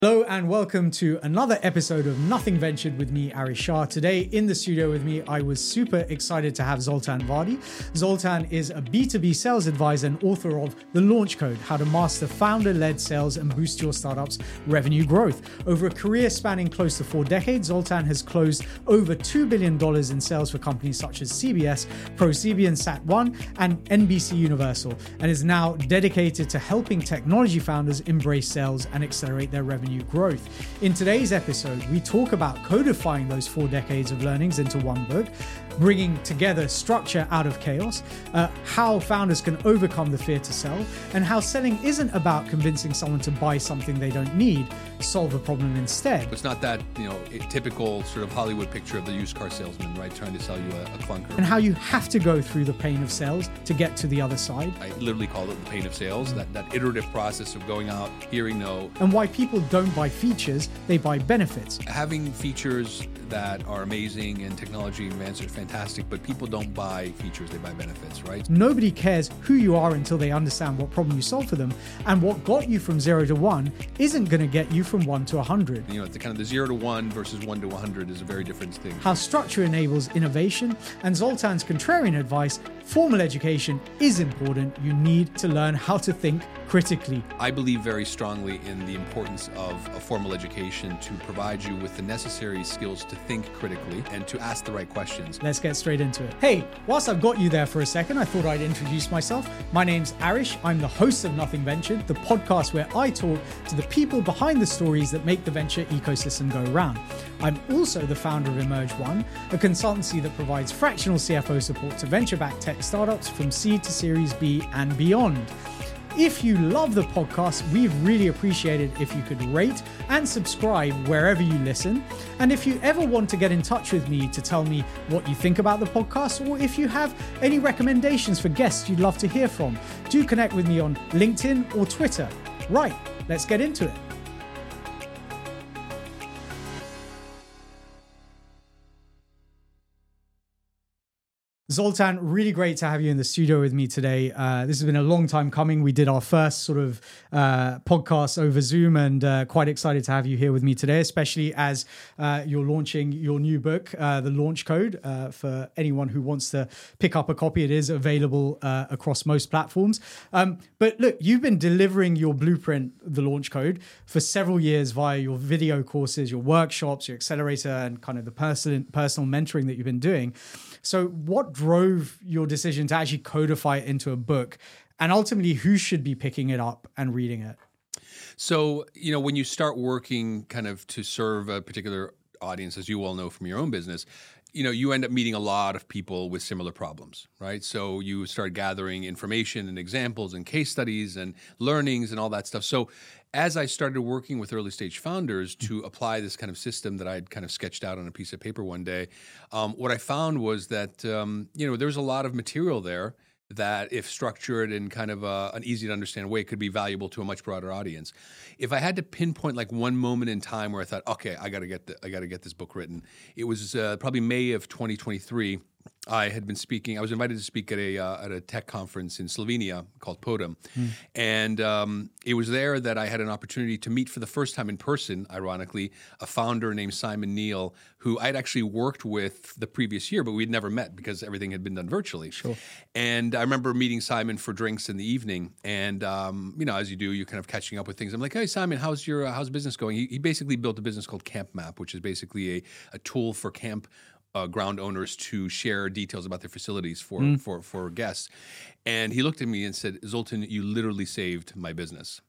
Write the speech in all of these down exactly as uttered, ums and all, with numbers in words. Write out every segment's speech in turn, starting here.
Hello and welcome to another episode of Nothing Ventured with me, Arish Shah. Today in the studio with me, I was super excited to have Zoltan Vardi. Zoltan is a B two B sales advisor and author of The Launch Code, How to Master Founder-Led Sales and Boost Your Startup's Revenue Growth. Over a career spanning close to four decades, Zoltan has closed over two billion dollars in sales for companies such as C B S, ProSieben, Sat One, and N B C Universal, and is now dedicated to helping technology founders embrace sales and accelerate their revenue growth. In today's episode, we talk about codifying those four decades of learnings into one book, bringing together structure out of chaos, uh, how founders can overcome the fear to sell, and how selling isn't about convincing someone to buy something they don't need, solve a problem instead. It's not that, you know, a typical sort of Hollywood picture of the used car salesman, right, trying to sell you a, a clunker. And how you have to go through the pain of sales to get to the other side. I literally call it the pain of sales, that, that iterative process of going out, hearing no. And why people don't buy features, they buy benefits. Having features that are amazing and technology advances are fantastic, but people don't buy features, they buy benefits, right? Nobody cares who you are until they understand what problem you solve for them. And what got you from zero to one isn't going to get you from one to a hundred. You know, the kind of the zero to one versus one to one hundred is a very different thing. How structure enables innovation, and Zoltan's contrarian advice: formal education is important. You need to learn how to think critically. I believe very strongly in the importance of a formal education to provide you with the necessary skills to think critically and to ask the right questions. Let's get straight into it. Hey, whilst I've got you there for a second, I thought I'd introduce myself. My name's Arish. I'm the host of Nothing Ventured, the podcast where I talk to the people behind the stories that make the venture ecosystem go round. I'm also the founder of Emerge One, a consultancy that provides fractional C F O support to venture-backed tech startups from seed to Series B and beyond. If you love the podcast, we'd really appreciate it if you could rate and subscribe wherever you listen. And if you ever want to get in touch with me to tell me what you think about the podcast, or if you have any recommendations for guests you'd love to hear from, do connect with me on LinkedIn or Twitter. Right, let's get into it. Zoltan, really great to have you in the studio with me today. Uh, this has been a long time coming. We did our first sort of uh, podcast over Zoom, and uh, quite excited to have you here with me today, especially as uh, you're launching your new book, uh, The Launch Code. Uh, for anyone who wants to pick up a copy, it is available uh, across most platforms. Um, but look, you've been delivering your blueprint, The Launch Code, for several years via your video courses, your workshops, your accelerator, and kind of the person, personal mentoring that you've been doing. So what drove your decision to actually codify it into a book, and ultimately who should be picking it up and reading it? So, you know, when you start working kind of to serve a particular audience, as you all know from your own business, you know, you end up meeting a lot of people with similar problems, right? So you start gathering information and examples and case studies and learnings and all that stuff. So as I started working with early stage founders to apply this kind of system that I had kind of sketched out on a piece of paper one day, um, what I found was that, um, you know, there's a lot of material there that if structured in kind of a, an easy to understand way could be valuable to a much broader audience. If I had to pinpoint like one moment in time where I thought, okay, I got to get the, I got to get this book written, it was uh, probably May of twenty twenty-three. I had been speaking. I was invited to speak at a uh, at a tech conference in Slovenia called Podem, mm. and um, it was there that I had an opportunity to meet for the first time in person, ironically, a founder named Simon Neal, who I'd actually worked with the previous year, but we'd never met because everything had been done virtually. Sure. And I remember meeting Simon for drinks in the evening, and um, you know, as you do, you're kind of catching up with things. I'm like, hey, Simon, how's your uh, how's business going? He, he basically built a business called Camp Map, which is basically a a tool for camp Uh, ground owners to share details about their facilities for, mm. for for guests. And he looked at me and said, Zoltan, you literally saved my business.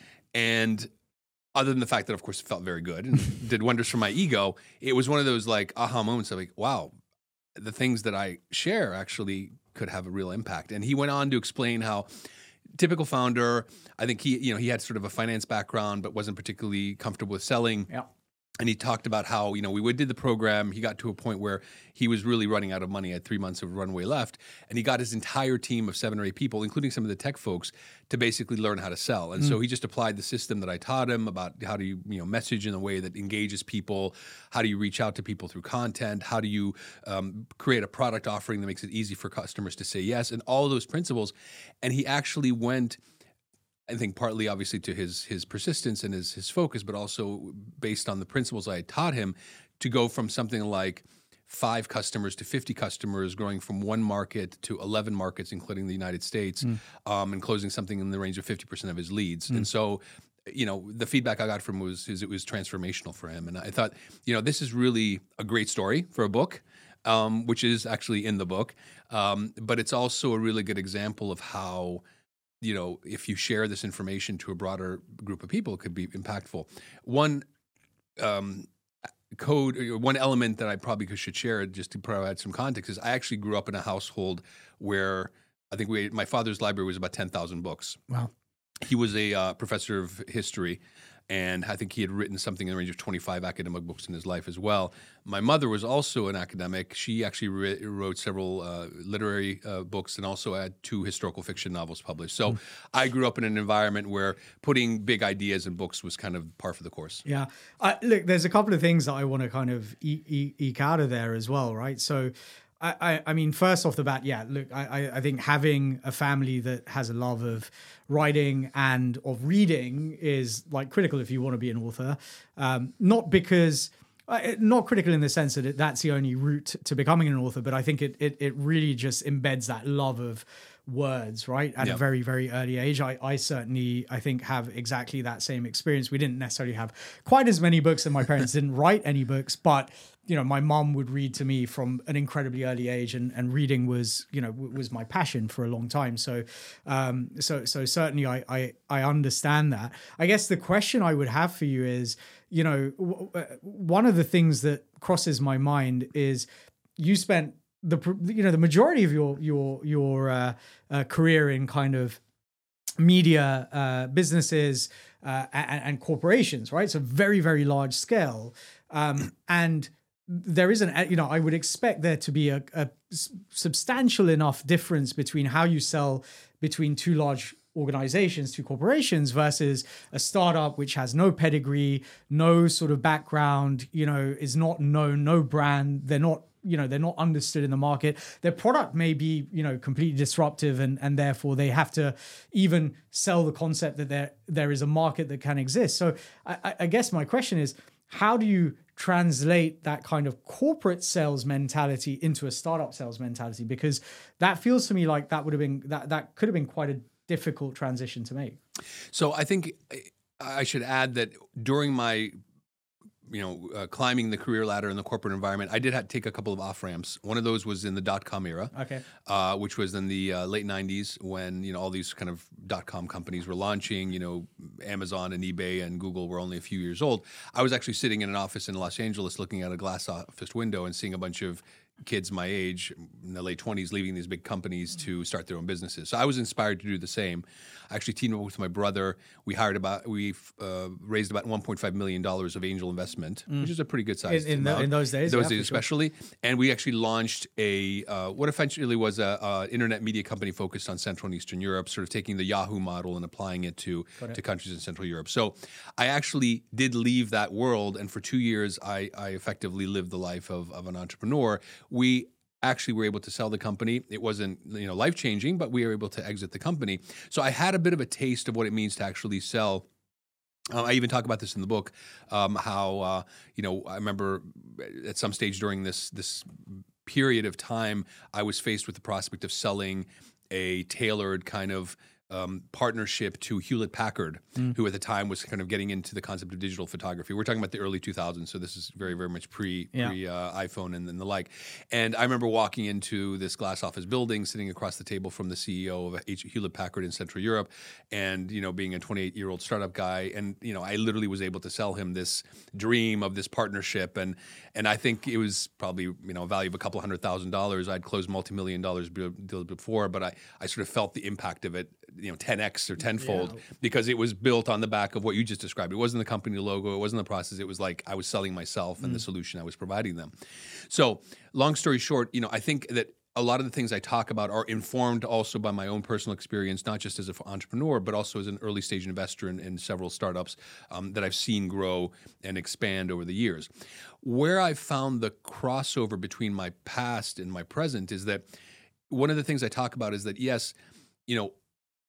And other than the fact that, of course, it felt very good and did wonders for my ego, it was one of those like aha moments of like, wow, the things that I share actually could have a real impact. And he went on to explain how typical founder, I think he, you know, he had sort of a finance background, but wasn't particularly comfortable with selling. Yeah. And he talked about how, you know, we did the program. He got to a point where he was really running out of money. He had three months of runway left. And he got his entire team of seven or eight people, including some of the tech folks, to basically learn how to sell. And mm. so he just applied the system that I taught him about how do you, you know, message in a way that engages people. How do you reach out to people through content? How do you um, create a product offering that makes it easy for customers to say yes? And all of those principles. And he actually went I think partly obviously to his his persistence and his his focus, but also based on the principles I had taught him, to go from something like five customers to fifty customers, growing from one market to eleven markets, including the United States, mm. um, and closing something in the range of fifty percent of his leads. Mm. And so, you know, the feedback I got from him was is it was transformational for him. And I thought, you know, this is really a great story for a book, um, which is actually in the book. Um, but it's also a really good example of how, you know, if you share this information to a broader group of people, it could be impactful. One um, code, one element that I probably should share just to provide some context is I actually grew up in a household where I think we, my father's library was about ten thousand books. Wow. He was a uh, professor of history, and I think he had written something in the range of twenty-five academic books in his life as well. My mother was also an academic. She actually re- wrote several uh, literary uh, books and also had two historical fiction novels published. So mm. I grew up in an environment where putting big ideas in books was kind of par for the course. Yeah. Uh, look, there's a couple of things that I want to kind of e- e- eke out of there as well, right? So I, I, I mean, first off the bat, yeah, look, I, I think having a family that has a love of writing and of reading is like critical if you want to be an author. Um, not because, uh, not critical in the sense that it, that's the only route to becoming an author, but I think it it, it really just embeds that love of words, right? At yep. a very, very early age. I, I certainly, I think, have exactly that same experience. We didn't necessarily have quite as many books, and my parents didn't write any books, but you know, my mom would read to me from an incredibly early age, and, and reading was, you know, w- was my passion for a long time. So, um, so, so certainly I, I, I understand that. I guess the question I would have for you is, you know, w- w- one of the things that crosses my mind is you spent the, you know, the majority of your, your, your uh, uh, career in kind of media, uh, businesses, uh, and, and corporations, right? So very, very large scale. Um, and there isn't, you know, I would expect there to be a, a substantial enough difference between how you sell between two large organizations, two corporations versus a startup which has no pedigree, no sort of background, you know, is not known, no brand. They're not, you know, they're not understood in the market. Their product may be, you know, completely disruptive, and, and therefore they have to even sell the concept that there, there is a market that can exist. So I, I guess my question is, how do you translate that kind of corporate sales mentality into a startup sales mentality? Because that feels to me like that would have been, that, that could have been quite a difficult transition to make. So I think I should add that during my, you know, uh, climbing the career ladder in the corporate environment, I did have to take a couple of off ramps. One of those was in the dot-com era, okay, uh, which was in the uh, late nineties when, you know, all these kind of dot-com companies were launching. You know, Amazon and eBay and Google were only a few years old. I was actually sitting in an office in Los Angeles looking at a glass office window and seeing a bunch of kids my age in the late twenties leaving these big companies to start their own businesses. So I was inspired to do the same. I actually teamed up with my brother. We hired about, we uh, raised about one point five million dollars of angel investment, mm. which is a pretty good size in, in, amount. The, in those days. Those yeah, days especially. Sure. And we actually launched a, uh, what eventually was a, a internet media company focused on Central and Eastern Europe, sort of taking the Yahoo model and applying it to, it. to countries in Central Europe. So I actually did leave that world, and for two years I, I effectively lived the life of, of an entrepreneur. We actually were able to sell the company. It wasn't, you know, life-changing, but we were able to exit the company. So I had a bit of a taste of what it means to actually sell. Uh, I even talk about this in the book, um, how, uh, you know, I remember at some stage during this this period of time, I was faced with the prospect of selling a tailored kind of Um, partnership to Hewlett-Packard, mm. who at the time was kind of getting into the concept of digital photography. We're talking about the early two thousands, so this is very, very much pre, yeah. pre uh, iPhone and, and the like. And I remember walking into this glass office building, sitting across the table from the C E O of Hewlett-Packard in Central Europe, and you know, being a twenty-eight-year-old startup guy, and you know, I literally was able to sell him this dream of this partnership, and and I think it was probably, you know, a value of a couple hundred thousand dollars. I'd closed multi-million dollars deals before, but I I sort of felt the impact of it, you know, ten X or tenfold, yeah. because it was built on the back of what you just described. It wasn't the company logo. It wasn't the process. It was like I was selling myself and mm. the solution I was providing them. So long story short, you know, I think that a lot of the things I talk about are informed also by my own personal experience, not just as an entrepreneur, but also as an early stage investor in, in several startups um, that I've seen grow and expand over the years. Where I've found the crossover between my past and my present is that one of the things I talk about is that, yes, you know,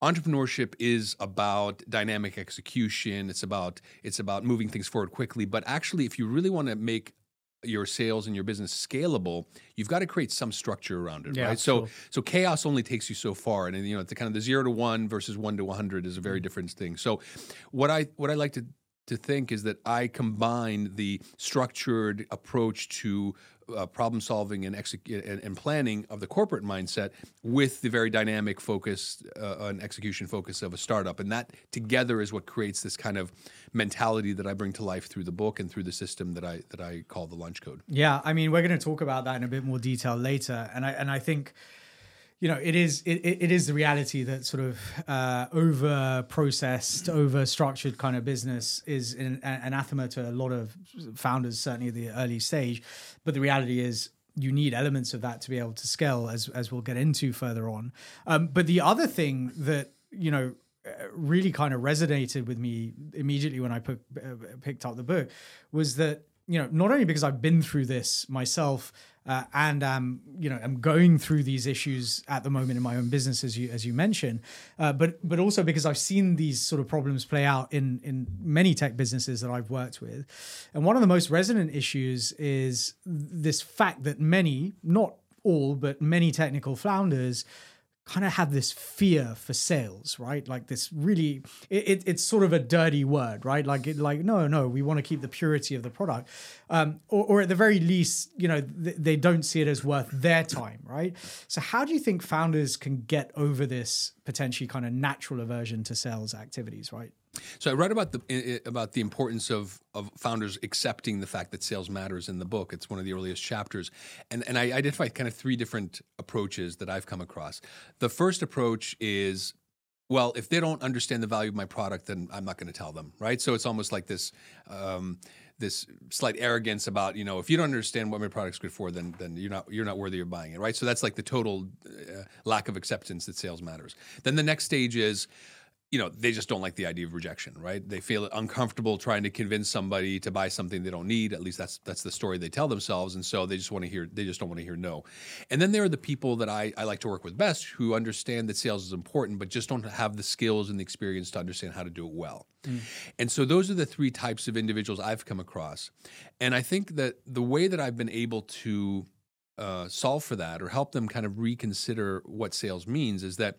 entrepreneurship is about dynamic execution. It's about it's about moving things forward quickly. But actually, if you really want to make your sales and your business scalable, you've got to create some structure around it, Yeah, right? So sure. so chaos only takes you so far, and you know, the kind of the zero to one versus one to one hundred is a very different thing. So what I what I like to to think is that I combine the structured approach to uh, problem solving and, execu- and and planning of the corporate mindset with the very dynamic focus uh, and execution focus of a startup, and that together is what creates this kind of mentality that I bring to life through the book and through the system that I that I call the Lunch Code. Yeah, I mean, we're going to talk about that in a bit more detail later, and I and I think, you know, it is it, it is the reality that sort of uh, over processed, over structured kind of business is an anathema to a lot of founders, certainly at the early stage. But the reality is, you need elements of that to be able to scale, as as we'll get into further on. Um, but the other thing that, you know, really kind of resonated with me immediately when I put, uh, picked up the book was that, you know, not only because I've been through this myself uh, and um, you know, I'm going through these issues at the moment in my own business, as you as you mentioned, uh, but but also because I've seen these sort of problems play out in in many tech businesses that I've worked with, and one of the most resonant issues is this fact that many, not all, but many technical founders kind of have this fear for sales, right? Like this really, it, it, it's sort of a dirty word, right? Like, it, like no, no, we want to keep the purity of the product, um, or, or at the very least, you know, th- they don't see it as worth their time, right? So, how do you think founders can get over this potentially kind of natural aversion to sales activities, right? So I write about the about the importance of of founders accepting the fact that sales matters in the book. It's one of the earliest chapters, and and I identified kind of three different approaches that I've come across. The first approach is, well, if they don't understand the value of my product, then I'm not going to tell them, right? So it's almost like this. Um, this slight arrogance about, you know, if you don't understand what my product's good for, then then you're not you're not worthy of buying it, right? So that's like the total uh, lack of acceptance that sales matters. Then the next stage is, you know, they just don't like the idea of rejection, right? They feel uncomfortable trying to convince somebody to buy something they don't need. At least that's that's the story they tell themselves, and so they just want to hear they just don't want to hear no. And then there are the people that I, I like to work with best, who understand that sales is important, but just don't have the skills and the experience to understand how to do it well. Mm. And so those are the three types of individuals I've come across. And I think that the way that I've been able to uh, solve for that, or help them kind of reconsider what sales means, is that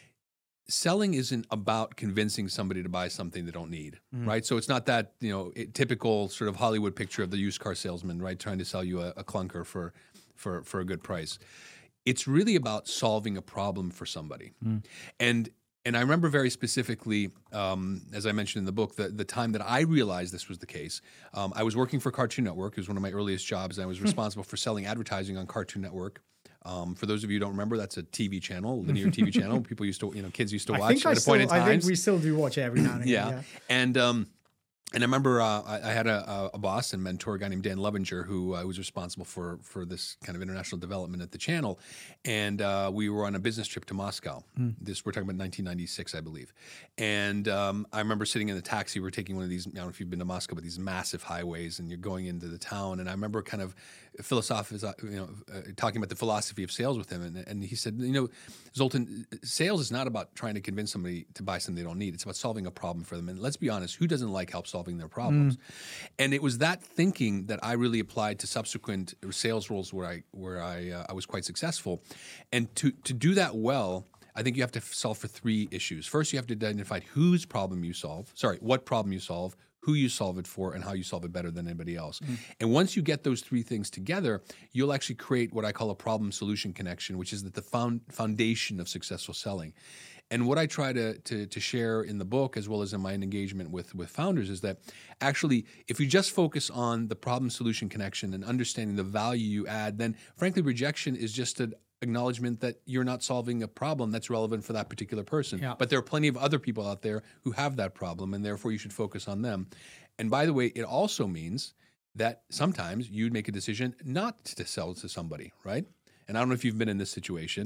selling isn't about convincing somebody to buy something they don't need, mm. right? So it's not that, you know, it, typical sort of Hollywood picture of the used car salesman, right, trying to sell you a, a clunker for, for, for a good price. It's really about solving a problem for somebody. Mm. And and I remember very specifically, um, as I mentioned in the book, the, the time that I realized this was the case. Um, I was working for Cartoon Network. It was one of my earliest jobs. And I was responsible for selling advertising on Cartoon Network. Um, for those of you who don't remember, that's a T V channel, linear T V channel. People used to, you know, kids used to watch I think at I a still, point in time. I think we still do watch it every now and again. yeah. yeah. And um, and I remember uh, I, I had a, a boss and mentor, a guy named Dan Levinger, who uh, was responsible for for this kind of international development at the channel. And uh, we were on a business trip to Moscow. Mm. This we're talking about nineteen ninety-six, I believe. And um, I remember sitting in the taxi. We were taking one of these, I don't know if you've been to Moscow, but these massive highways, and you're going into the town. And I remember kind of philosophical, you know, uh, talking about the philosophy of sales with him. And, and he said, you know, Zoltan, sales is not about trying to convince somebody to buy something they don't need. It's about solving a problem for them. And let's be honest, who doesn't like help solving their problems? Mm. And it was that thinking that I really applied to subsequent sales roles where I where I uh, I was quite successful. And to to do that well, I think you have to solve for three issues. First, you have to identify whose problem you solve. Sorry, what problem you solve, who you solve it for, and how you solve it better than anybody else. Mm. And once you get those three things together, you'll actually create what I call a problem-solution connection, which is the found, foundation of successful selling. And what I try to, to to share in the book, as well as in my engagement with, with founders, is that actually, if you just focus on the problem-solution connection and understanding the value you add, then frankly, rejection is just an acknowledgement that you're not solving a problem that's relevant for that particular person. Yeah. But there are plenty of other people out there who have that problem, and therefore you should focus on them. And by the way, it also means that sometimes you'd make a decision not to sell to somebody, right? And I don't know if you've been in this situation.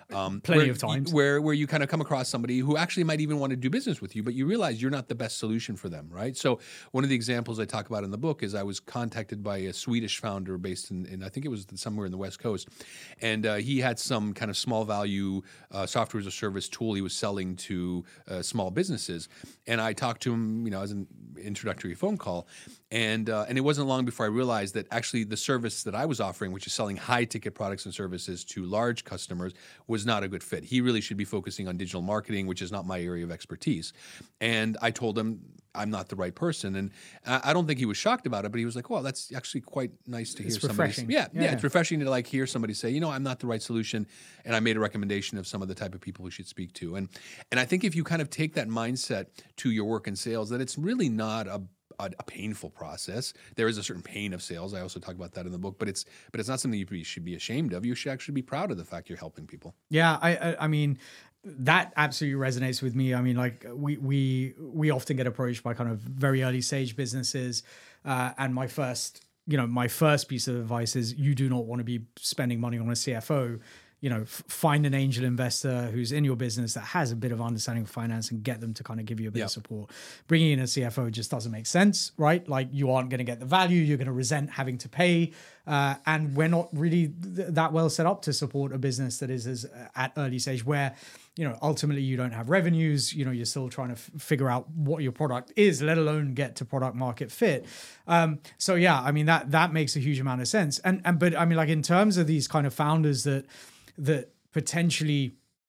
Um, Plenty where, of times. Where, where you kind of come across somebody who actually might even want to do business with you, but you realize you're not the best solution for them, right? So one of the examples I talk about in the book is I was contacted by a Swedish founder based in, in I think it was somewhere in the West Coast, and uh, he had some kind of small value uh, software as a service tool he was selling to uh, small businesses. And I talked to him, you know, as an introductory phone call, and uh, and it wasn't long before I realized that actually the service that I was offering, which is selling high ticket products and services to large customers, was not a good fit. He really should be focusing on digital marketing, which is not my area of expertise. And I told him I'm not the right person. And I don't think he was shocked about it, but he was like, well, that's actually quite nice to hear it's somebody refreshing. Yeah, yeah, yeah, it's refreshing to like hear somebody say, you know, I'm not the right solution. And I made a recommendation of some of the type of people we should speak to. And and I think if you kind of take that mindset to your work in sales, that it's really not a A, a painful process. There is a certain pain of sales. I also talk about that in the book, but it's but it's not something you should be ashamed of. You should actually be proud of the fact you're helping people. Yeah, I, I, I mean, that absolutely resonates with me. I mean, like we we we often get approached by kind of very early stage businesses, uh, and my first, you know, my first piece of advice is you do not want to be spending money on a C F O. You know, f- find an angel investor who's in your business that has a bit of understanding of finance and get them to kind of give you a bit yep. of support. Bringing in a C F O just doesn't make sense, right? Like you aren't going to get the value. You're going to resent having to pay. Uh, and we're not really th- that well set up to support a business that is as uh, at early stage where, you know, ultimately you don't have revenues. You know, you're still trying to f- figure out what your product is, let alone get to product market fit. Um, so yeah, I mean, that, that makes a huge amount of sense. And, and, but I mean, like in terms of these kind of founders that, that potentially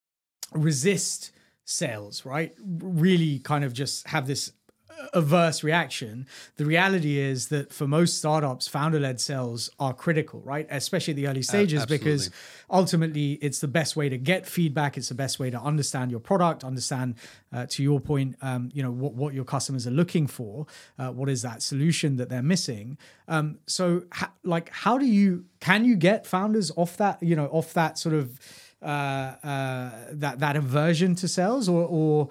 resist sales, right? Really kind of just have this averse reaction. The reality is that for most startups, founder-led sales are critical, right? Especially at the early stages, uh, because ultimately it's the best way to get feedback. It's the best way to understand your product, understand, uh, to your point, um, you know, what, what your customers are looking for, uh, what is that solution that they're missing. Um, so ha- like, how do you, can you get founders off that, you know, off that sort of, uh, uh, that, that aversion to sales, or, or,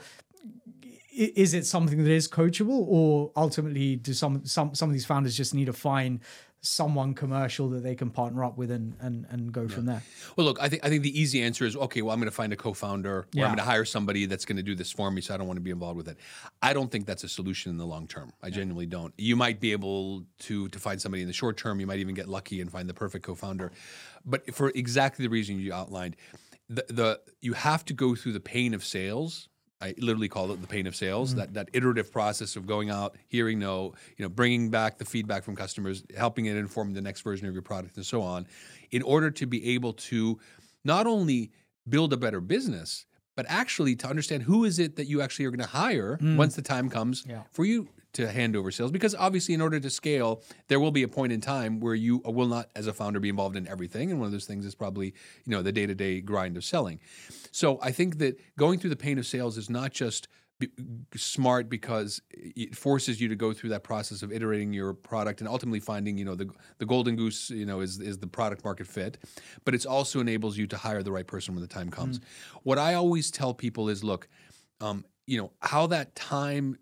is it something that is coachable, or ultimately do some some some of these founders just need to find someone commercial that they can partner up with and and, and go yeah. from there? Well, look, I think I think the easy answer is, okay, well, I'm going to find a co-founder, or yeah. I'm going to hire somebody that's going to do this for me, so I don't want to be involved with it. I don't think that's a solution in the long term. I yeah. genuinely don't. You might be able to to find somebody in the short term. You might even get lucky and find the perfect co-founder. But for exactly the reason you outlined, the the you have to go through the pain of sales. I literally call it the pain of sales, mm-hmm. that that iterative process of going out, hearing no, you know, bringing back the feedback from customers, helping it inform the next version of your product and so on, in order to be able to not only build a better business, but actually to understand who is it that you actually are going to hire mm. once the time comes yeah. for you to hand over sales. Because obviously in order to scale, there will be a point in time where you will not, as a founder, be involved in everything. And one of those things is probably, you know, the day-to-day grind of selling. So I think that going through the pain of sales is not just be smart because it forces you to go through that process of iterating your product and ultimately finding, you know, the the golden goose, you know, is is the product market fit, but it also enables you to hire the right person when the time comes. Mm. What I always tell people is, look, um, you know, how that time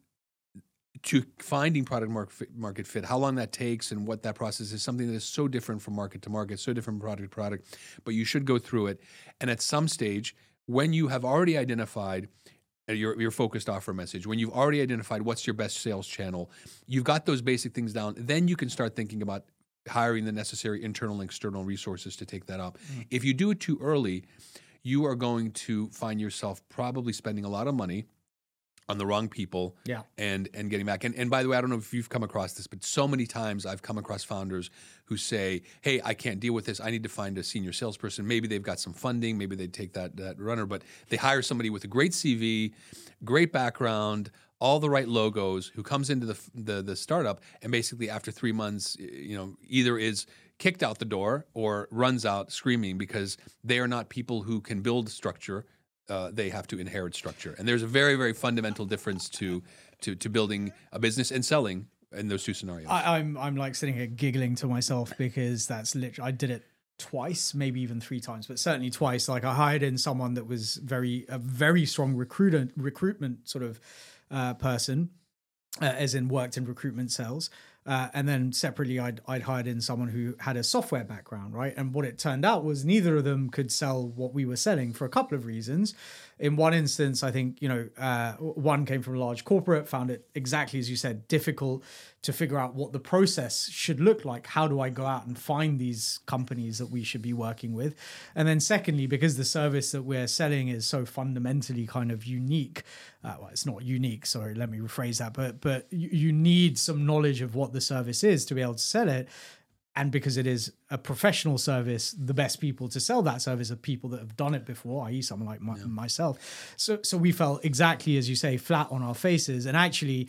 to finding product market fit, market fit, how long that takes and what that process is, something that is so different from market to market, so different from product to product, but you should go through it. And at some stage, when you have already identified Your, your focused offer message, when you've already identified what's your best sales channel, you've got those basic things down, then you can start thinking about hiring the necessary internal and external resources to take that up. Mm. If you do it too early, you are going to find yourself probably spending a lot of money on the wrong people yeah. and and getting back. And, and by the way, I don't know if you've come across this, but so many times I've come across founders who say, hey, I can't deal with this. I need to find a senior salesperson. Maybe they've got some funding. Maybe they'd take that, that runner. But they hire somebody with a great C V, great background, all the right logos, who comes into the, the, the startup and basically after three months, you know, either is kicked out the door or runs out screaming because they are not people who can build structure. Uh, they have to inherit structure. And there's a very, very fundamental difference to to, to building a business and selling in those two scenarios. I, I'm I'm like sitting here giggling to myself because that's literally, I did it twice, maybe even three times, but certainly twice. Like I hired in someone that was very, a very strong recruiter, recruitment sort of uh, person, uh, as in worked in recruitment sales. Uh, and then separately, I'd, I'd hired in someone who had a software background, right? And what it turned out was neither of them could sell what we were selling for a couple of reasons. In one instance, I think, you know, uh, one came from a large corporate, found it exactly as you said, difficult to figure out what the process should look like. How do I go out and find these companies that we should be working with? And then secondly, because the service that we're selling is so fundamentally kind of unique, uh, well, it's not unique, sorry, let me rephrase that, but but you, you need some knowledge of what the service is to be able to sell it. And because it is a professional service, the best people to sell that service are people that have done it before, that is someone like my, yeah. myself. So, so we felt exactly, as you say, flat on our faces. And actually,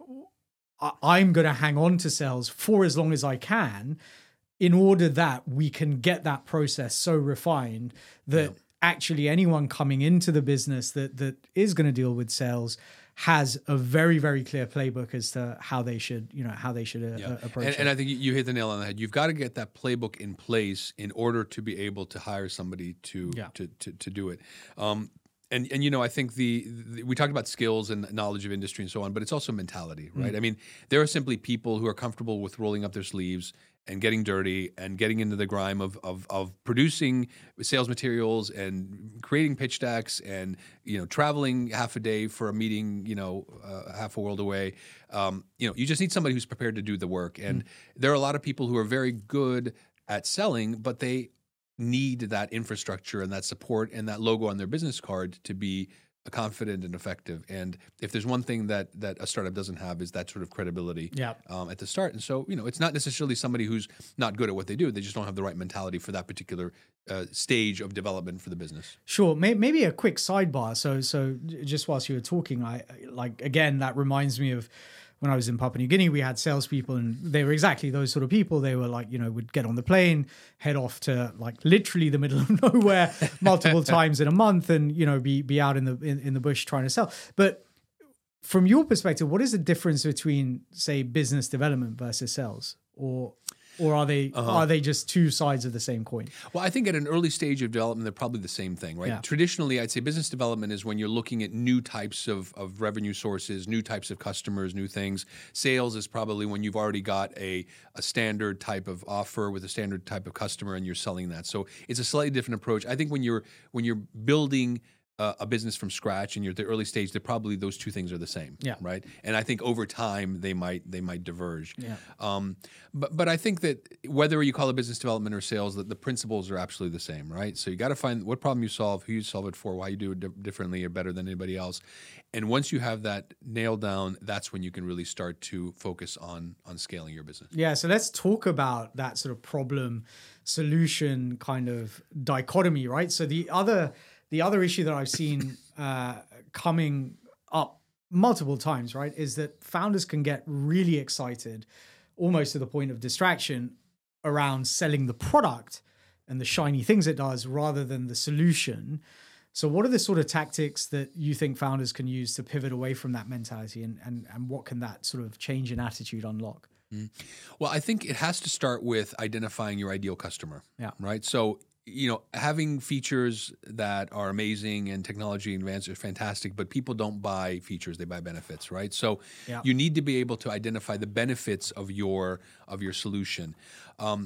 I, I'm going to hang on to sales for as long as I can in order that we can get that process so refined that yeah. actually anyone coming into the business that that is going to deal with sales has a very, very clear playbook as to how they should, you know, how they should uh, yeah. approach and, it. And I think you hit the nail on the head. You've got to get that playbook in place in order to be able to hire somebody to yeah. to, to to do it. Um, and and you know, I think the, the we talked about skills and knowledge of industry and so on, but it's also mentality, right? Mm. I mean, there are simply people who are comfortable with rolling up their sleeves and getting dirty and getting into the grime of, of of producing sales materials and creating pitch decks and, you know, traveling half a day for a meeting, you know, uh, half a world away. Um, you know, you just need somebody who's prepared to do the work. And mm. there are a lot of people who are very good at selling, but they need that infrastructure and that support and that logo on their business card to be confident and effective. And if there's one thing that that a startup doesn't have is that sort of credibility yeah. um, at the start. And so, you know, it's not necessarily somebody who's not good at what they do. They just don't have the right mentality for that particular uh, stage of development for the business. Sure. Maybe a quick sidebar. So, so just whilst you were talking, I like, again, that reminds me of when I was in Papua New Guinea. We had salespeople and they were exactly those sort of people. They were like, you know, would get on the plane, head off to like literally the middle of nowhere multiple times in a month and, you know, be be out in the in, in the bush trying to sell. But from your perspective, what is the difference between, say, business development versus sales? Or or are they uh-huh. are they just two sides of the same coin? Well, I think at an early stage of development, they're probably the same thing, right? Yeah. Traditionally, I'd say business development is when you're looking at new types of, of revenue sources, new types of customers, new things. Sales is probably when you've already got a, a standard type of offer with a standard type of customer and you're selling that. So it's a slightly different approach. I think when you're when you're building Uh, a business from scratch and you're at the early stage, they're probably those two things are the same, yeah. right? And I think over time they might they might diverge. Yeah. Um, but but I think that whether you call it business development or sales, that the principles are absolutely the same, right? So you got to find what problem you solve, who you solve it for, why you do it di- differently or better than anybody else. And once you have that nailed down, that's when you can really start to focus on on scaling your business. Yeah. So let's talk about that sort of problem solution kind of dichotomy, right? So the other. The other issue that I've seen uh, coming up multiple times, right, is that founders can get really excited, almost to the point of distraction, around selling the product and the shiny things it does rather than the solution. So what are the sort of tactics that you think founders can use to pivot away from that mentality, and and, and what can that sort of change in attitude unlock? Mm. Well, I think it has to start with identifying your ideal customer, yeah. right? So you know, having features that are amazing and technology advances are fantastic, but people don't buy features; they buy benefits, right? So yeah. you need to be able to identify the benefits of your of your solution. Um,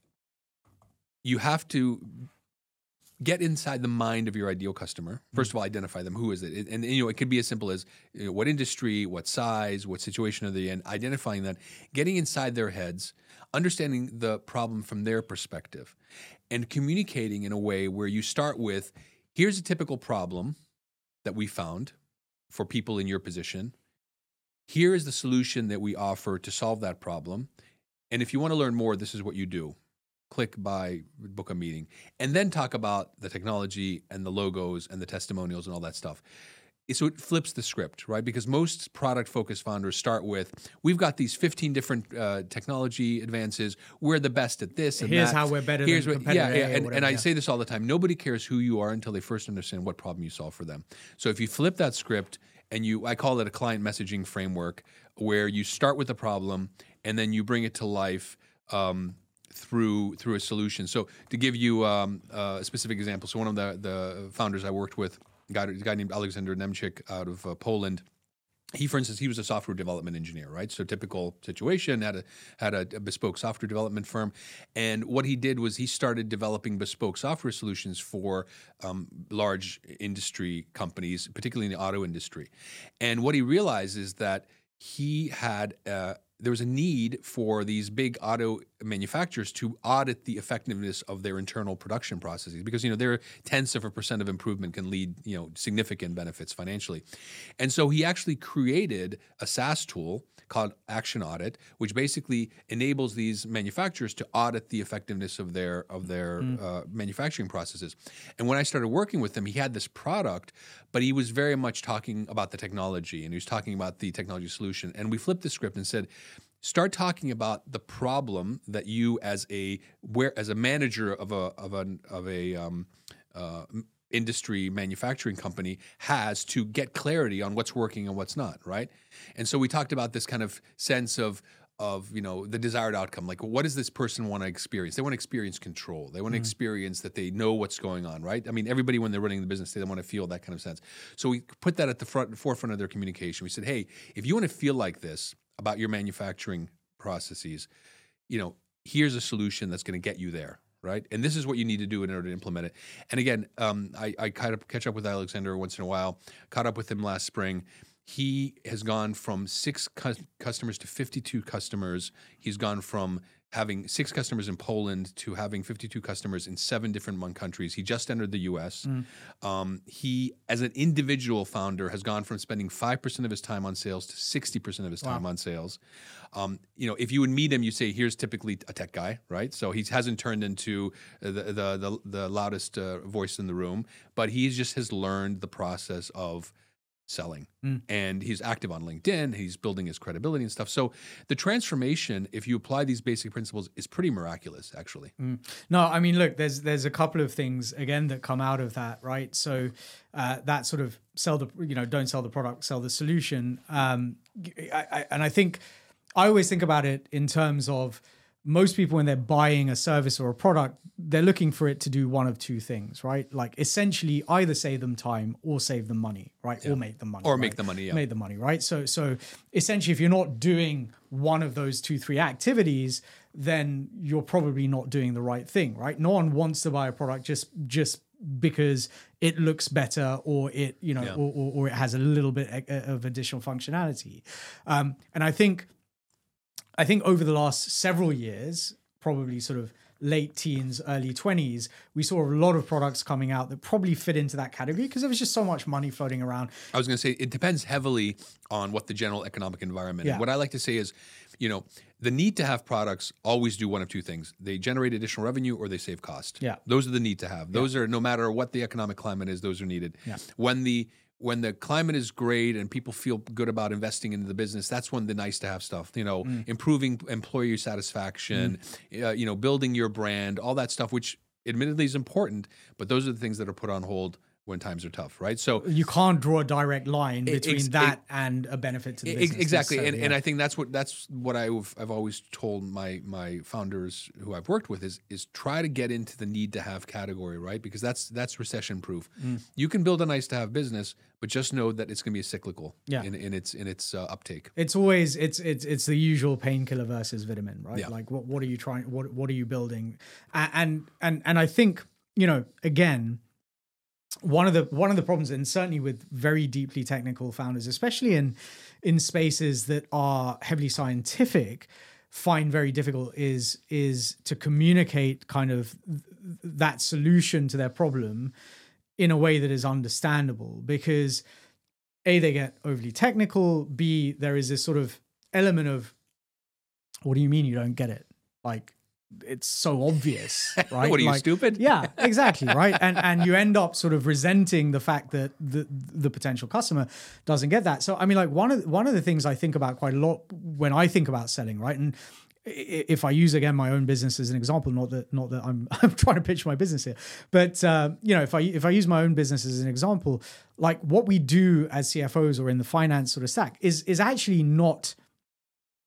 you have to get inside the mind of your ideal customer. First mm-hmm. of all, identify them. Who is it? And, and you know, it could be as simple as you know, what industry, what size, what situation are they in. Identifying that, getting inside their heads, understanding the problem from their perspective, and communicating in a way where you start with, here's a typical problem that we found for people in your position. Here is the solution that we offer to solve that problem. And if you want to learn more, this is what you do. Click, buy, book a meeting. And then talk about the technology and the logos and the testimonials and all that stuff. So it flips the script, right? Because most product-focused founders start with, we've got these fifteen different uh, technology advances. We're the best at this and Here's that. how we're better Here's than what, competitor yeah, yeah. A And, whatever, and I yeah. say this all the time. Nobody cares who you are until they first understand what problem you solve for them. So if you flip that script and you, I call it a client messaging framework, where you start with the problem and then you bring it to life um, through through a solution. So to give you um, a specific example, so one of the, the founders I worked with, a guy, a guy named Alexander Nemchik out of uh, Poland, he, for instance, he was a software development engineer, right? So typical situation, had a had a, a bespoke software development firm, and what he did was he started developing bespoke software solutions for um, large industry companies, particularly in the auto industry. And what he realized is that he had uh, there was a need for these big auto manufacturers to audit the effectiveness of their internal production processes, because you know their tenths of a percent of improvement can lead you know significant benefits financially. And so he actually created a SaaS tool called Action Audit, which basically enables these manufacturers to audit the effectiveness of their of their mm. uh, manufacturing processes. And when I started working with him, he had this product, but he was very much talking about the technology, and he was talking about the technology solution. And we flipped the script and said, start talking about the problem that you, as a where as a manager of a of a of a um, uh, industry manufacturing company, has to get clarity on what's working and what's not, right? And so we talked about this kind of sense of of you know the desired outcome. Like, what does this person want to experience? They want to experience control. They want to mm. experience that they know what's going on, right? I mean, everybody, when they're running the business, they want to feel that kind of sense. So we put that at the front, forefront of their communication. We said, hey, if you want to feel like this about your manufacturing processes, you know, here's a solution that's going to get you there, right? And this is what you need to do in order to implement it. And again, um, I, I kind of catch up with Alexander once in a while, caught up with him last spring. He has gone from six cu- customers to fifty-two customers. He's gone from having six customers in Poland to having fifty-two customers in seven different countries. He just entered the U S. Mm. Um, he, as an individual founder, has gone from spending five percent of his time on sales to sixty percent of his time wow. on sales. Um, you know, if you would meet him, you say, here's typically a tech guy, right? So he hasn't turned into the the the, the loudest uh, voice in the room, but he just has learned the process of selling. Mm. And he's active on LinkedIn. He's building his credibility and stuff. So the transformation, if you apply these basic principles, is pretty miraculous, actually. Mm. No, I mean, look, there's there's a couple of things, again, that come out of that, right? So uh, that sort of sell the, you know, don't sell the product, sell the solution. Um, I, I, and I think, I always think about it in terms of most people, when they're buying a service or a product, they're looking for it to do one of two things, right? Like essentially either save them time or save them money, right? Yeah. Or make them money. Or right? make the money, yeah. Make the money, right? So so essentially if you're not doing one of those two, three activities, then you're probably not doing the right thing, right? No one wants to buy a product just just because it looks better or it, you know, yeah. or, or, or it has a little bit of additional functionality. Um, and I think I think over the last several years, probably sort of late teens, early twenties, we saw a lot of products coming out that probably fit into that category because there was just so much money floating around. I was going to say, it depends heavily on what the general economic environment is. Yeah. What I like to say is, you know, the need to have products always do one of two things. They generate additional revenue or they save cost. Yeah. Those are the need to have. Those yeah. are, no matter what the economic climate is, those are needed. Yeah. When the When the climate is great and people feel good about investing into the business, that's when the nice to have stuff, you know, mm. improving employee satisfaction, mm. uh, you know, building your brand, all that stuff, which admittedly is important, but those are the things that are put on hold when times are tough, right? So you can't draw a direct line between ex- that ex- and a benefit to the business. Exactly, and, yeah. and I think that's what that's what I've I've always told my my founders who I've worked with is is try to get into the need to have category, right? Because that's that's recession proof. Mm. You can build a nice to have business, but just know that it's going to be cyclical yeah. in, in its in its uh, uptake. It's always it's it's it's the usual painkiller versus vitamin, right? Yeah. Like what what are you trying? What what are you building? And and and I think, you know, again, one of the one of the problems, and certainly with very deeply technical founders, especially in in spaces that are heavily scientific, find very difficult is is to communicate kind of th- that solution to their problem in a way that is understandable, because A, they get overly technical, B, there is this sort of element of, what do you mean you don't get it? Like, it's so obvious, right? What are you, like, stupid? Yeah, exactly, right? And and you end up sort of resenting the fact that the the potential customer doesn't get that. So I mean, like one of one of the things I think about quite a lot when I think about selling, right? And if I use again my own business as an example, not that not that I'm I'm trying to pitch my business here, but uh, you know, if I if I use my own business as an example, like what we do as C F Os or in the finance sort of stack is is actually not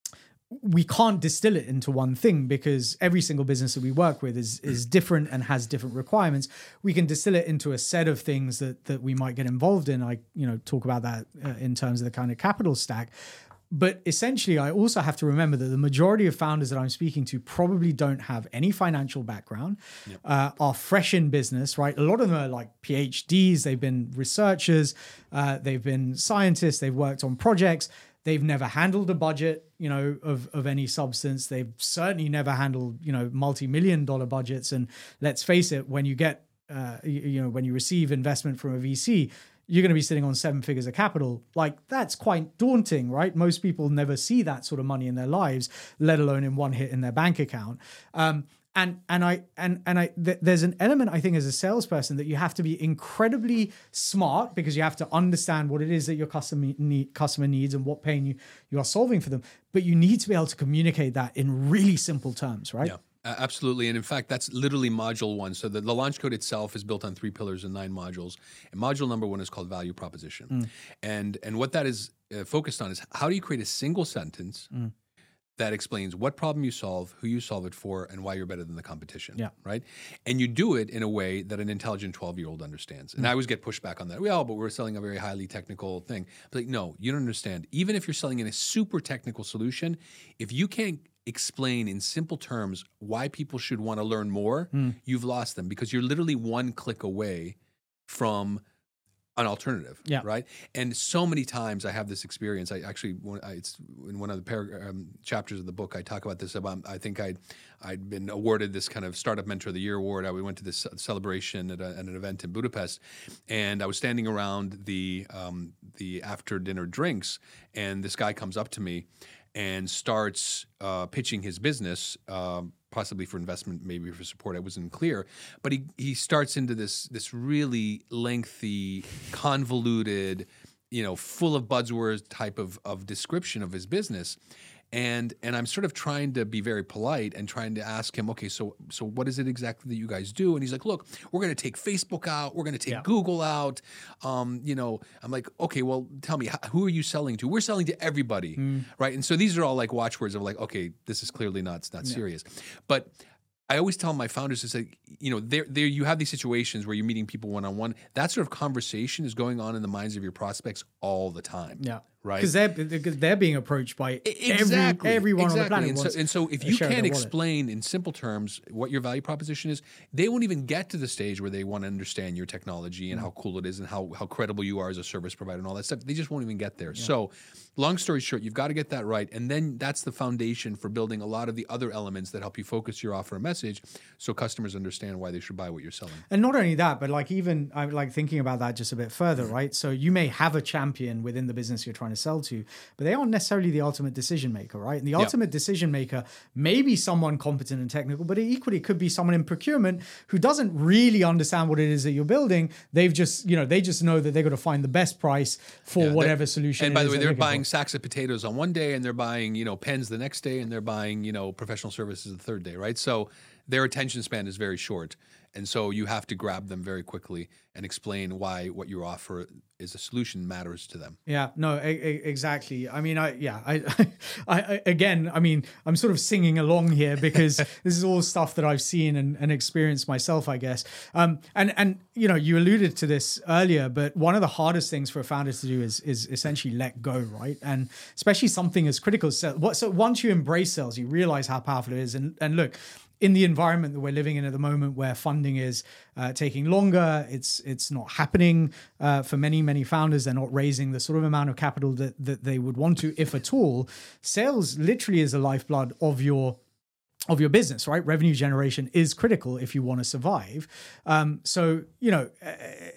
we can't distill it into one thing because every single business that we work with is is different and has different requirements. We can distill it into a set of things that that we might get involved in. I you know talk about that uh, in terms of the kind of capital stack. But essentially, I also have to remember that the majority of founders that I'm speaking to probably don't have any financial background, yep. uh, are fresh in business, right? A lot of them are like PhDs, they've been researchers, uh, they've been scientists, they've worked on projects, they've never handled a budget, you know, of, of any substance. They've certainly never handled, you know, multi-million dollar budgets. And let's face it, when you get, uh, you, you know, when you receive investment from a V C, you're going to be sitting on seven figures of capital. Like, that's quite daunting, right? Most people never see that sort of money in their lives, let alone in one hit in their bank account. Um, and and I and and I th- there's an element, I think, as a salesperson that you have to be incredibly smart because you have to understand what it is that your customer need, customer needs and what pain you you are solving for them. But you need to be able to communicate that in really simple terms, right? Yeah. Uh, absolutely. And in fact, that's literally module one. So the, the launch code itself is built on three pillars and nine modules. And module number one is called value proposition. Mm. And and what that is uh, focused on is how do you create a single sentence mm. that explains what problem you solve, who you solve it for, and why you're better than the competition, yeah. right? And you do it in a way that an intelligent twelve-year-old understands. And mm. I always get pushback on that. Well, but we're selling a very highly technical thing. But like, no, you don't understand. Even if you're selling in a super technical solution, if you can't explain in simple terms why people should want to learn more, mm. you've lost them because you're literally one click away from an alternative, yeah. right? And so many times I have this experience. I actually, when I, it's in one of the par- um, chapters of the book, I talk about this. About I think I'd I'd been awarded this kind of Startup Mentor of the Year award. I we went to this celebration at, a, at an event in Budapest, and I was standing around the um, the after dinner drinks, and this guy comes up to me and starts uh, pitching his business, uh, possibly for investment, maybe for support. I wasn't clear, but he he starts into this this really lengthy, convoluted, you know, full of buzzwords type of of description of his business. And and I'm sort of trying to be very polite and trying to ask him, okay, so so what is it exactly that you guys do? And he's like, look, we're going to take Facebook out. We're going to take yeah. Google out. Um, you know, I'm like, okay, well, tell me, who are you selling to? We're selling to everybody, mm. right? And so these are all like watchwords of like, okay, this is clearly not, it's not yeah. serious. But I always tell my founders to say, you know, there, there you have these situations where you're meeting people one-on-one. That sort of conversation is going on in the minds of your prospects all the time. Yeah. Right. Because they're, they're being approached by exactly. every, everyone exactly. on the planet. And so, and so if you can't explain in simple terms what your value proposition is, they won't even get to the stage where they want to understand your technology and mm. how cool it is and how, how credible you are as a service provider and all that stuff. They just won't even get there. Yeah. So long story short, you've got to get that right. And then that's the foundation for building a lot of the other elements that help you focus your offer and message so customers understand why they should buy what you're selling. And not only that, but like even I'm like thinking about that just a bit further, mm. right? So you may have a champion within the business you're trying to sell to, but they aren't necessarily the ultimate decision maker, right? And the ultimate yep. decision maker may be someone competent and technical, but it equally could be someone in procurement who doesn't really understand what it is that you're building. They've just, you know, they just know that they're going to find the best price for yeah, whatever solution. And by the way, they're buying for. sacks of potatoes on one day, and they're buying, you know, pens the next day, and they're buying, you know, professional services the third day, right? So their attention span is very short. And so you have to grab them very quickly and explain why what you offer is a solution matters to them. Yeah, no, a- a- exactly. I mean, I yeah, I, I, I again, I mean, I'm sort of singing along here because this is all stuff that I've seen and, and experienced myself, I guess. Um, and and you know, you alluded to this earlier, but one of the hardest things for a founder to do is is essentially let go, right? And especially something as critical as sales. What so once you embrace sales, you realize how powerful it is. And and look, in the environment that we're living in at the moment, where funding is uh, taking longer, it's it's not happening uh, for many, many founders. They're not raising the sort of amount of capital that, that they would want to, if at all. Sales literally is the lifeblood of your of your business, right? Revenue generation is critical if you want to survive. Um, so, you know, uh,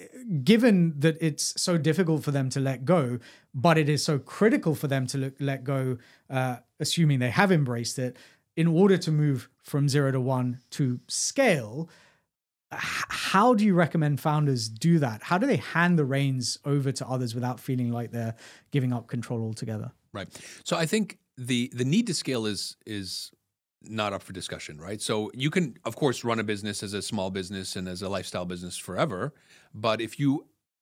given that it's so difficult for them to let go, but it is so critical for them to let, let go, uh, assuming they have embraced it, in order to move from zero to one to scale, how do you recommend founders do that? How do they hand the reins over to others without feeling like they're giving up control altogether? Right. So I think the the need to scale is is not up for discussion, right? So you can, of course, run a business as a small business and as a lifestyle business forever, but if you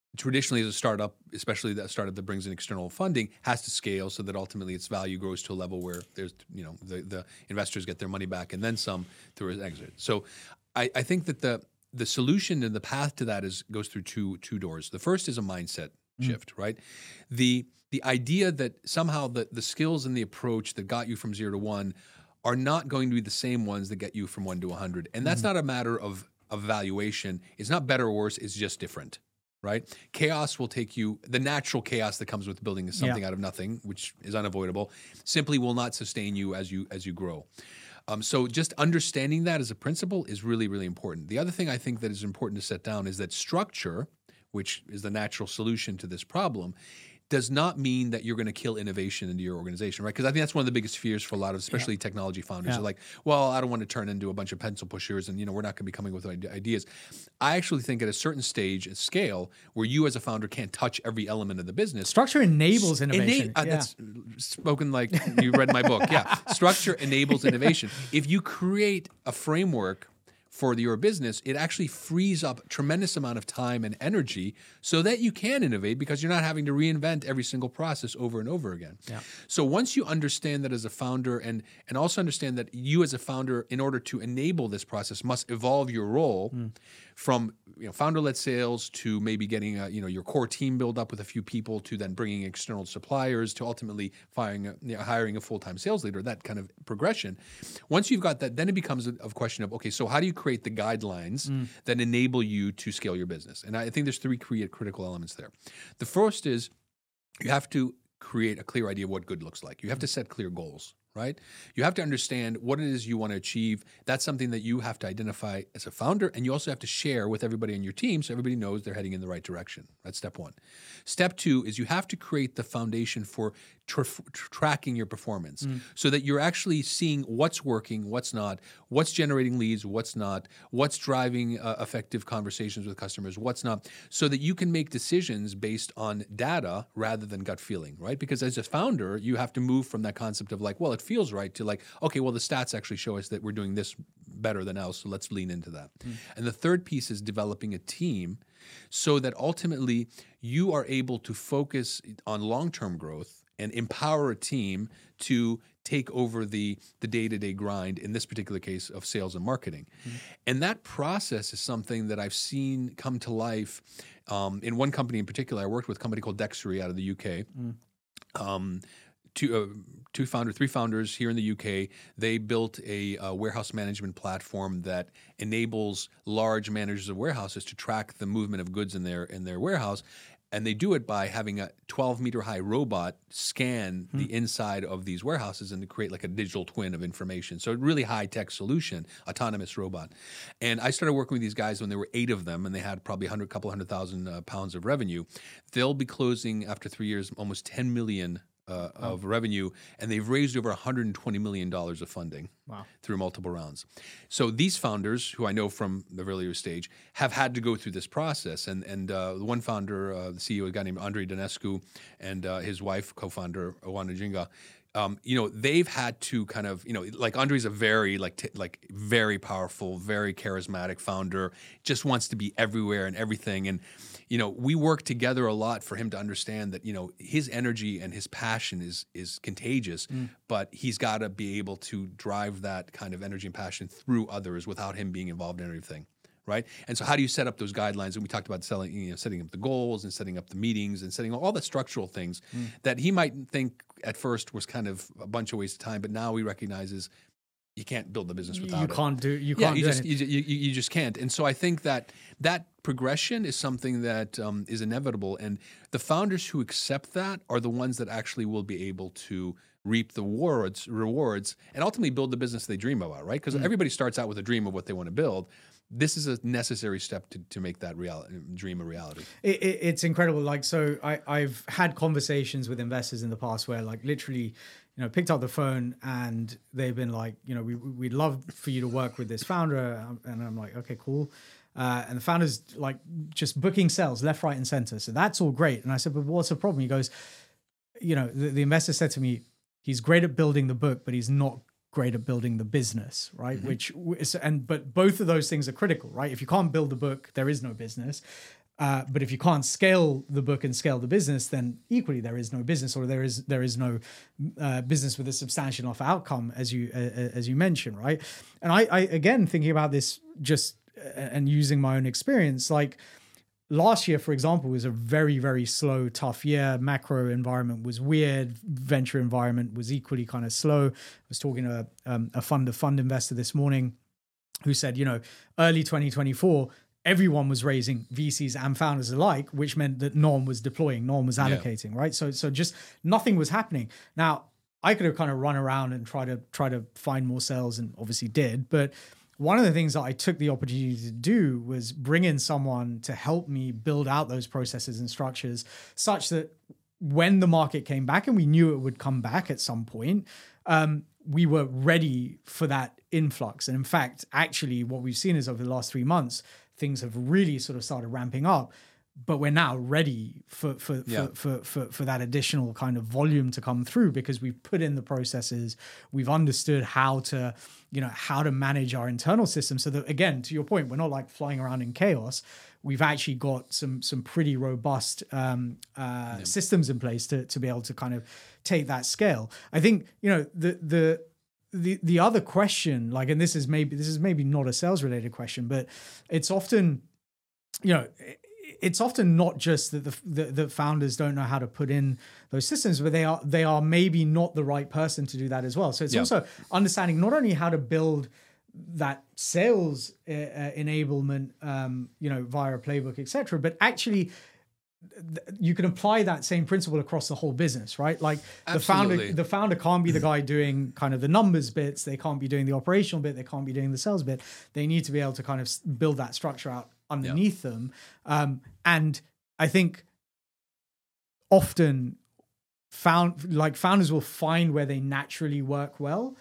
traditionally as a startup, especially that startup that brings in external funding, has to scale so that ultimately its value grows to a level where there's, you know, the, the investors get their money back and then some through an exit. So I, I think that the the solution and the path to that is goes through two two doors. The first is a mindset mm. shift, right? The the idea that somehow the, the skills and the approach that got you from zero to one are not going to be the same ones that get you from one to one hundred. And that's mm. not a matter of, of valuation. It's not better or worse. It's just different. Right? Chaos will take you, the natural chaos that comes with building something yeah. out of nothing, which is unavoidable, simply will not sustain you as you as you grow. Um, so just understanding that as a principle is really, really important. The other thing I think that is important to set down is that structure, which is the natural solution to this problem, does not mean that you're going to kill innovation into your organization, right? Because I think that's one of the biggest fears for a lot of, especially yeah. technology founders. Yeah. They're like, well, I don't want to turn into a bunch of pencil pushers and, you know, we're not going to be coming with ideas. I actually think at a certain stage and scale where you as a founder can't touch every element of the business. Structure enables innovation. Ena- uh, yeah. That's spoken like you read my book. Yeah. Structure enables innovation. If you create a framework for your business, it actually frees up a tremendous amount of time and energy so that you can innovate because you're not having to reinvent every single process over and over again. Yeah. So once you understand that as a founder and, and also understand that you as a founder, in order to enable this process, must evolve your role mm. from you know, founder-led sales to maybe getting a, you know, your core team build up with a few people to then bringing external suppliers to ultimately firing a, you know, hiring a full-time sales leader, that kind of progression. Once you've got that, then it becomes a, a question of, okay, so how do you create the guidelines mm. that enable you to scale your business? And I think there's three critical elements there. The first is you have to create a clear idea of what good looks like. You have to set clear goals, right? You have to understand what it is you want to achieve. That's something that you have to identify as a founder, and you also have to share with everybody on your team so everybody knows they're heading in the right direction. That's step one. Step two is you have to create the foundation for tra- tracking your performance mm. so that you're actually seeing what's working, what's not, what's generating leads, what's not, what's driving uh, effective conversations with customers, what's not, so that you can make decisions based on data rather than gut feeling, right? Because as a founder, you have to move from that concept of like, well, it feels right to like, okay, well, the stats actually show us that we're doing this better than else, so let's lean into that. Mm. And the third piece is developing a team so that ultimately you are able to focus on long-term growth and empower a team to take over the, the day-to-day grind, in this particular case of sales and marketing. Mm. And that process is something that I've seen come to life. Um, in one company in particular, I worked with a company called Dexery out of the U K. Mm. Um, Two, uh, two founders, three founders here in the U K, they built a, a warehouse management platform that enables large managers of warehouses to track the movement of goods in their in their warehouse. And they do it by having a twelve meter high robot scan hmm. the inside of these warehouses and to create like a digital twin of information. So a really high tech solution, autonomous robot. And I started working with these guys when there were eight of them, and they had probably a hundred, couple hundred thousand uh, pounds of revenue. They'll be closing after three years almost ten million Uh, wow. of revenue, and they've raised over one hundred twenty million dollars of funding wow. through multiple rounds. So these founders, who I know from the earlier stage, have had to go through this process. And and uh, the one founder, uh, the C E O, a guy named Andre Danescu, and uh, his wife, co-founder Owana Jinga, Um, you know, they've had to kind of, you know, like Andre's a very like t- like very powerful, very charismatic founder, just wants to be everywhere and everything. And, you know, we work together a lot for him to understand that, you know, his energy and his passion is is contagious, mm. but he's got to be able to drive that kind of energy and passion through others without him being involved in everything. Right, and so how do you set up those guidelines? And we talked about selling, you know, setting up the goals and setting up the meetings and setting all the structural things mm. that he might think at first was kind of a bunch of waste of time, but now he recognizes you can't build the business without you it. Can't do, you yeah, can't you do just it. you, you, you just can't. And so I think that that progression is something that um, is inevitable, and the founders who accept that are the ones that actually will be able to reap the rewards, rewards, and ultimately build the business they dream about. Right, because mm. everybody starts out with a dream of what they want to build. This is a necessary step to, to make that real, dream a reality. It, it, it's incredible. Like, so I, I've had conversations with investors in the past where like literally, you know, picked up the phone and they've been like, you know, we, we'd love for you to work with this founder. And I'm like, okay, cool. Uh, and the founder's like just booking sales left, right, and center. So that's all great. And I said, but what's the problem? He goes, you know, the, the investor said to me, he's great at building the book, but he's not great at building the business, right? Mm-hmm. Which and but both of those things are critical, right? If you can't build the book, there is no business. Uh, but if you can't scale the book and scale the business, then equally there is no business, or there is there is no uh, business with a substantial enough outcome, as you uh, as you mentioned, right? And I, I again thinking about this just uh, and using my own experience, like last year, for example, was a very very slow, tough year. Macro environment was weird. Venture environment was equally kind of slow. I was talking to a, um, a fund of fund investor this morning, who said, you know, early twenty twenty-four. Everyone was raising, V Cs and founders alike, which meant that no one was deploying, no one was allocating, yeah. right? So, so just nothing was happening. Now, I could have kind of run around and try to try to find more sales, and obviously did. But one of the things that I took the opportunity to do was bring in someone to help me build out those processes and structures, such that when the market came back, and we knew it would come back at some point, um, we were ready for that influx. And in fact, actually, what we've seen is over the last three months. Things have really sort of started ramping up, but we're now ready for for, yeah. for, for for for that additional kind of volume to come through, because we've put in the processes, we've understood how to, you know, how to manage our internal system, so that, again, to your point, we're not like flying around in chaos. We've actually got some some pretty robust um, uh, yeah. systems in place to to be able to kind of take that scale. I think, you know, the the. The the other question, like, and this is maybe this is maybe not a sales related question, but it's often, you know, it's often not just that the, the the founders don't know how to put in those systems, but they are they are maybe not the right person to do that as well. So it's yeah. also understanding not only how to build that sales uh, enablement, um, you know, via a playbook, et cetera, but actually you can apply that same principle across the whole business, right? Like the Absolutely. founder, the founder can't be the guy doing kind of the numbers bits. They can't be doing the operational bit. They can't be doing the sales bit. They need to be able to kind of build that structure out underneath yeah. them. Um, and I think often found like founders will find where they naturally work well.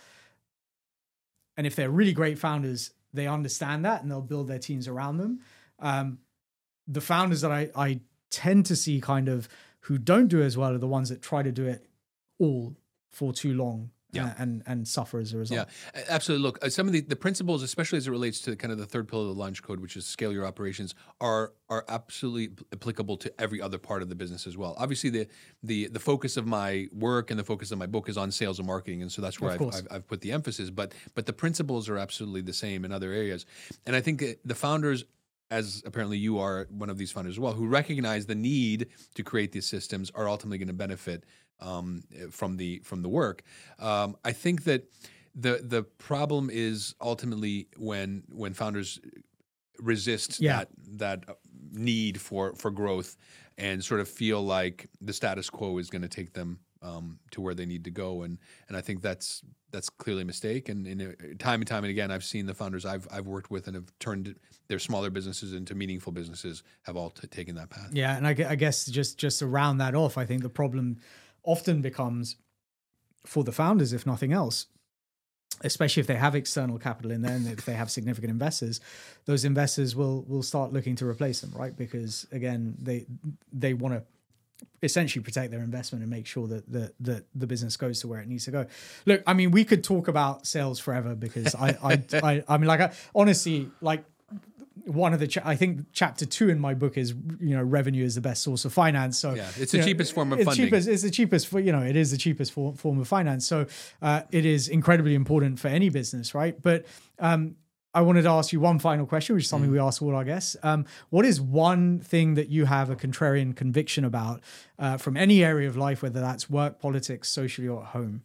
And if they're really great founders, they understand that and they'll build their teams around them. Um, the founders that I, I tend to see kind of who don't do as well are the ones that try to do it all for too long yeah. uh, and and suffer as a result. Yeah, absolutely. Look, uh, some of the, the principles, especially as it relates to kind of the third pillar of the launch code, which is scale your operations, are are absolutely applicable to every other part of the business as well. Obviously, the the the focus of my work and the focus of my book is on sales and marketing, and so that's where I've, I've, I've put the emphasis. But but the principles are absolutely the same in other areas, and I think the founders, as apparently you are one of these founders as well, who recognize the need to create these systems, are ultimately going to benefit um, from the from the work. Um, I think that the the problem is ultimately when when founders resist yeah. that that need for for growth and sort of feel like the status quo is going to take them um, to where they need to go, and and I think that's that's clearly a mistake. And, and uh, time and time and again, I've seen the founders I've I've worked with and have turned their smaller businesses into meaningful businesses have all t- taken that path. Yeah, and I, I guess just just to round that off, I think the problem often becomes for the founders, if nothing else, especially if they have external capital in there and if they have significant investors, those investors will will start looking to replace them, right? Because again, they they want to essentially protect their investment and make sure that the, that the business goes to where it needs to go. Look, I mean, we could talk about sales forever because I, I, I, I mean, like, I, honestly, like one of the, cha- I think chapter two in my book is, you know, revenue is the best source of finance. So yeah, it's the know, cheapest form of it's funding. Cheapest, it's the cheapest for, you know, it is the cheapest for, form of finance. So uh, it is incredibly important for any business, right? But, um, I wanted to ask you one final question, which is something mm. we ask all our guests. Um, what is one thing that you have a contrarian conviction about uh, from any area of life, whether that's work, politics, socially, or at home?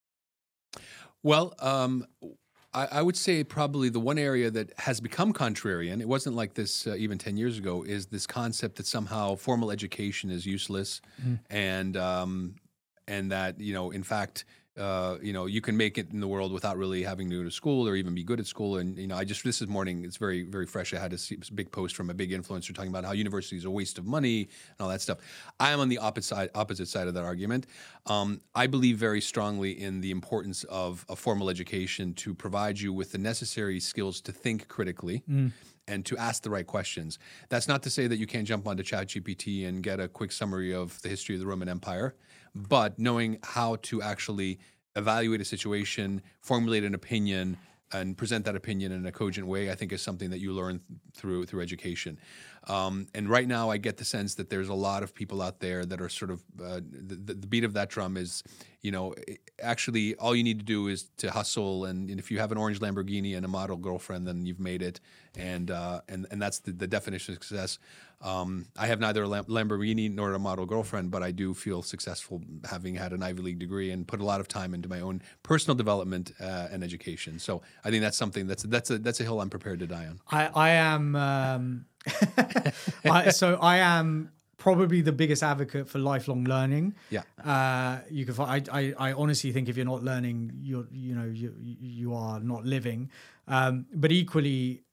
Well, um, I, I would say probably the one area that has become contrarian, it wasn't like this uh, even ten years ago, is this concept that somehow formal education is useless mm. and um, and that, you know, in fact, Uh, you know, you can make it in the world without really having to go to school or even be good at school. And, you know, I just, this is morning, it's very, very fresh. I had a big post from a big influencer talking about how university is a waste of money and all that stuff. I am on the opposite side, opposite side of that argument. Um, I believe very strongly in the importance of a formal education to provide you with the necessary skills to think critically. Mm. And to ask the right questions. That's not to say that you can't jump onto ChatGPT and get a quick summary of the history of the Roman Empire, but knowing how to actually evaluate a situation, formulate an opinion, and present that opinion in a cogent way, I think is something that you learn through through education. Um, and right now, I get the sense that there's a lot of people out there that are sort of uh, the, the beat of that drum is, you know, actually all you need to do is to hustle, and, and if you have an orange Lamborghini and a model girlfriend, then you've made it, and uh, and and that's the, the definition of success. Um, I have neither a Lamborghini nor a model girlfriend, but I do feel successful having had an Ivy League degree and put a lot of time into my own personal development uh, and education. So I think that's something that's that's a that's a hill I'm prepared to die on. I I am um, I, so I am probably the biggest advocate for lifelong learning. Yeah. Uh, you can. I, I I honestly think if you're not learning, you're you know you you are not living. Um, but equally,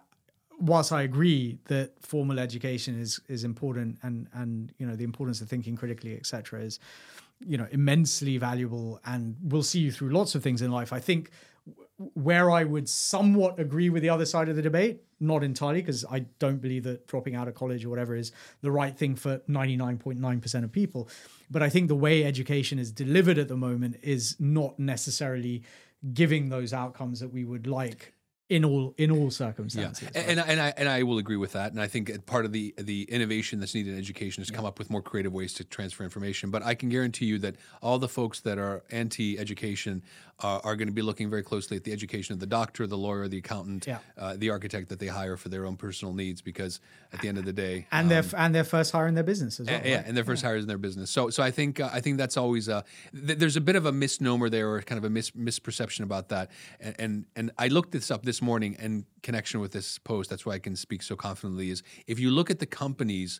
whilst I agree that formal education is is important, and and you know the importance of thinking critically, et cetera, is you know immensely valuable and will see you through lots of things in life. I think where I would somewhat agree with the other side of the debate, not entirely, because I don't believe that dropping out of college or whatever is the right thing for ninety-nine point nine percent of people. But I think the way education is delivered at the moment is not necessarily giving those outcomes that we would like in all in all circumstances. Yeah. And, and, and I and I will agree with that. And I think part of the the innovation that's needed in education is to come up with more creative ways to transfer information. But I can guarantee you that all the folks that are anti-education uh, are going to be looking very closely at the education of the doctor, the lawyer, the accountant, yeah. uh, the architect that they hire for their own personal needs. Because at the end of the day, and um, their and their first hire in their business as well. And, yeah, right? and their first yeah. hires in their business. So so I think uh, I think that's always a th- there's a bit of a misnomer there, or kind of a mis- misperception about that. And, and and I looked this up this morning and connection with this post, that's why I can speak so confidently, is if you look at the companies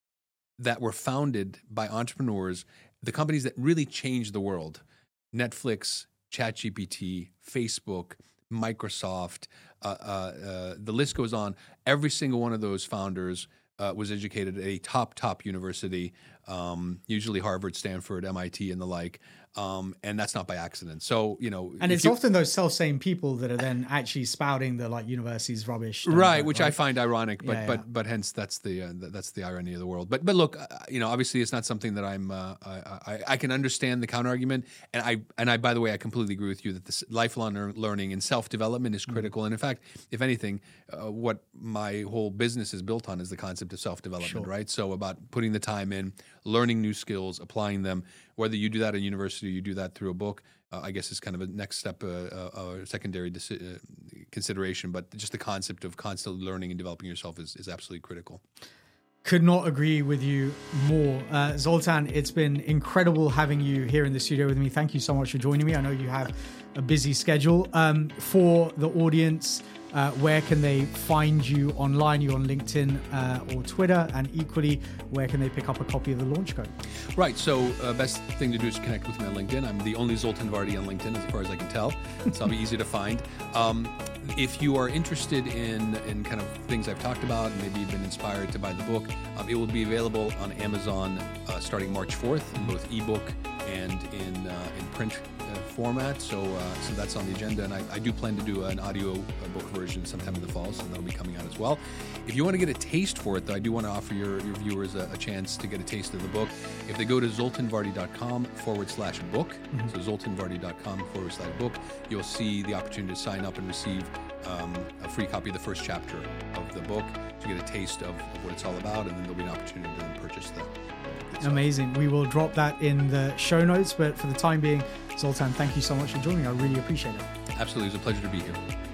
that were founded by entrepreneurs, the companies that really changed the world, Netflix, ChatGPT, Facebook, Microsoft, uh, uh, uh, the list goes on. Every single one of those founders uh, was educated at a top, top university, um, usually Harvard, Stanford, M I T, and the like. Um, and that's not by accident. So, you know, and it's you, often those self-same people that are then actually spouting the like university's rubbish, right? know, Which right? I find ironic, but yeah, but yeah. but hence that's the uh, that's the irony of the world. But but look, uh, you know, obviously it's not something that I'm. Uh, I, I I can understand the counter argument, and I and I by the way, I completely agree with you that this lifelong learning and self-development is critical. Mm-hmm. And in fact, if anything, uh, what my whole business is built on is the concept of self-development, sure. right? So about putting the time in, learning new skills, applying them. Whether you do that in university or you do that through a book, uh, I guess is kind of a next step, uh, uh, a secondary deci- uh, consideration. But just the concept of constantly learning and developing yourself is, is absolutely critical. Could not agree with you more. Uh, Zoltan, it's been incredible having you here in the studio with me. Thank you so much for joining me. I know you have a busy schedule. Um, for the audience, uh, where can they find you online? You on LinkedIn uh, or Twitter? And equally, where can they pick up a copy of the launch code? Right. So uh, best thing to do is connect with me on LinkedIn. I'm the only Zoltan Vardi on LinkedIn as far as I can tell. So I'll be easy to find. Um, If you are interested in, in kind of things I've talked about, and maybe you've been inspired to buy the book, um, it will be available on Amazon uh, starting March fourth in both ebook and in uh, in print uh, format. So uh, so that's on the agenda, and I, I do plan to do an audio uh, book version sometime in the fall, so that'll be coming out as well. If you want to get a taste for it, though, I do want to offer your, your viewers a, a chance to get a taste of the book. If they go to zoltanvardi.com forward slash book, mm-hmm. so zoltanvardi.com forward slash book, you'll see the opportunity to sign up and receive um, a free copy of the first chapter of the book to get a taste of, of what it's all about, and then there'll be an opportunity to then purchase the book. Amazing. We will drop that in the show notes, but for the time being, Zoltan, thank you so much for joining me. I really appreciate it. Absolutely. It was a pleasure to be here.